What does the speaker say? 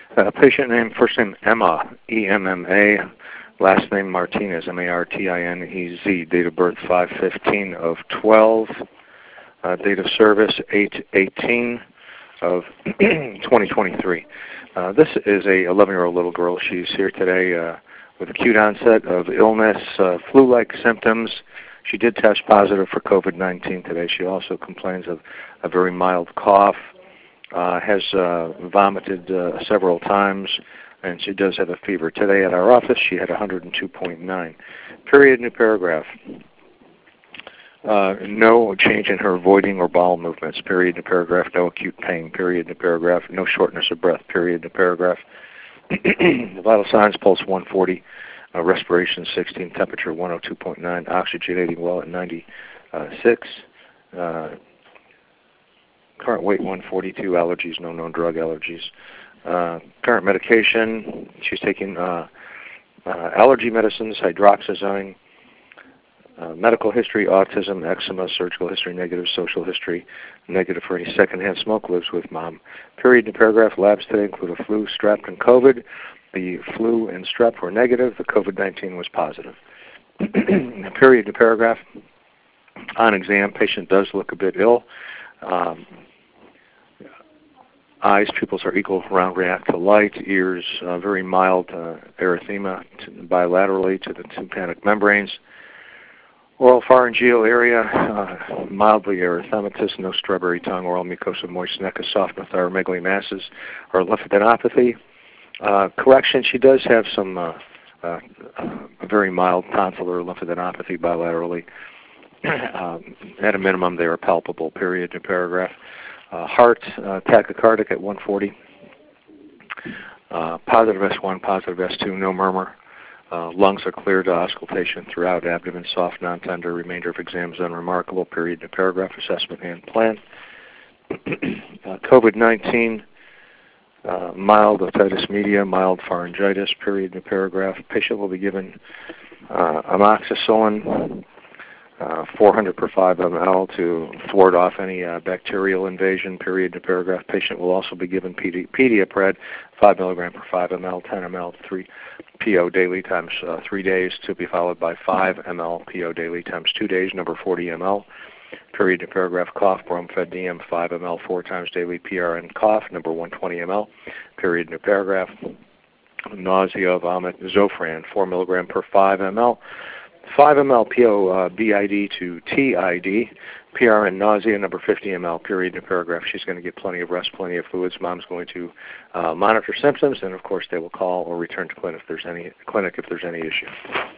Patient name, first name Emma, E-M-M-A, last name Martinez, M-A-R-T-I-N-E-Z, date of birth 5/15 of 12, date of service 8/18 of 2023. This is a 11-year-old little girl. She's here today with acute onset of illness, flu-like symptoms. She did test positive for COVID-19 today. She also complains of a very mild cough, has vomited several times, and she does have a fever. Today at our office, she had 102.9. Period, new paragraph. No change in her voiding or bowel movements. Period, new paragraph. No acute pain. Period, new paragraph. No shortness of breath. Period, new paragraph. Vital signs, pulse 140, respiration 16, temperature 102.9, oxygenating well at 96. Current weight 142, allergies, no known drug allergies. Current medication, she's taking allergy medicines, hydroxyzine. Medical history, autism, eczema, surgical history, negative, social history, negative for any secondhand smoke, lives with mom. Period in the paragraph. Labs today include a flu, strep, and COVID. The flu and strep were negative. The COVID-19 was positive. Period in the paragraph. On exam, patient does look a bit ill. Eyes, pupils are equal, round, react to light. Ears, very mild erythema bilaterally to the tympanic membranes. Oral pharyngeal area, mildly erythematous, no strawberry tongue, oral mucosa, moist neck, soft thyromegaly masses, or lymphadenopathy. Correction, she does have some a very mild tonsillar lymphadenopathy bilaterally. At a minimum, they are palpable, period, in paragraph. Heart, tachycardic at 140. Positive S1, positive S2, no murmur. Lungs are clear to auscultation throughout, abdomen soft, non-tender, remainder of exam is unremarkable, period in paragraph, assessment and plan. COVID-19, mild otitis media, mild pharyngitis, period in paragraph. Patient will be given amoxicillin, 400 per 5 ml to thwart off any bacterial invasion, period in paragraph. Patient will also be given Pediapred, 5 milligram per 5 ml, 10 ml, 3 PO daily times 3 days, to be followed by 5 ml PO daily times 2 days, number 40 ml. Period in paragraph. Cough, Bromfed DM, 5 ml 4 times daily, PRN cough, number 120 ml. Period in paragraph. Nausea, vomit, Zofran, 4 milligram per 5 ml. 5 ml PO BID to TID, PRN nausea, number 50 ml, period in paragraph. She's going to get plenty of rest, plenty of fluids. Mom's going to monitor symptoms, and of course they will call or return to clinic if there's any issue.